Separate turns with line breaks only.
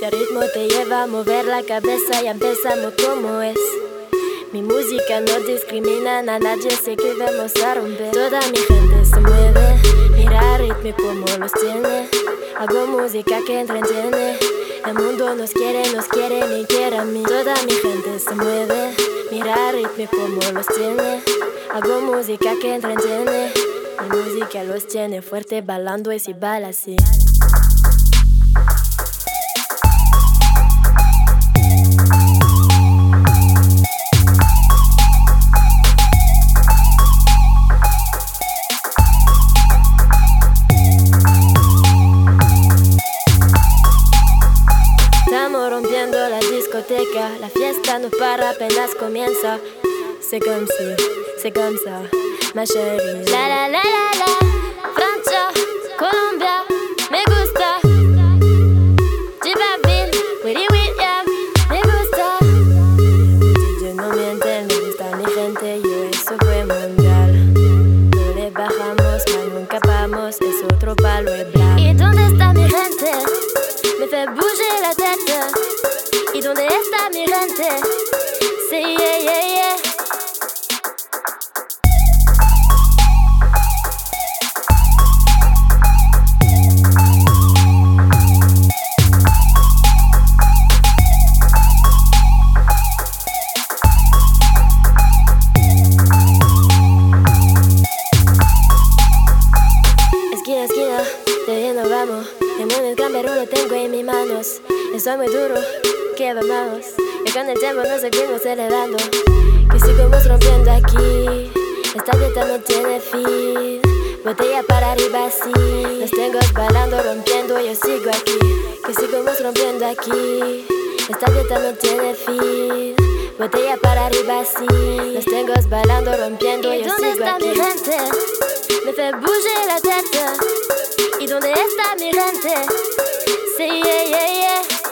Este ritmo te lleva a mover la cabeza y empezamos como es. Mi música no discrimina a nadie, sé que vamos a romper. Toda mi gente se mueve, mira el ritmo como los tiene. Hago música que entretiene. El mundo nos quiere ni quiere a mí. Toda mi gente se mueve, mira el ritmo como los tiene. Hago música que entretiene. Mi música los tiene fuerte bailando y si baila así. Estamos rompiendo la discoteca, la fiesta no para, apenas comienza. C'est comme ça, ma chérie. La la la la la, Francia, Colombia, me gusta. J Balvin, Willy William, me gusta. DJ no miente, me gusta mi gente, yo eso fue mundial. No le bajamos, mas nunca vamos, es otro palo de blanco. ¿Y dónde está mi gente? Me fait bouger la tête. ¿Y dónde está mi gente? Sí, yeah, yeah, yeah. Esquina, esquina, de bien nos vamos. El mundo es gran, pero lo tengo en mis manos. Estoy muy duro, que vamos. Y con el tiempo nos seguimos celebrando. Que sigamos rompiendo aquí. Esta dieta no tiene fin. Botella para arriba, sí. Los tengo bailando, rompiendo, yo sigo aquí. Que sigamos rompiendo aquí. Esta dieta no tiene fin. Botella para arriba, sí. Los tengo bailando, rompiendo, yo sigo aquí. ¿Y dónde está mi gente? Me fait bouger la tête. ¿Y dónde está mi gente? Sí, yeah, yeah, yeah.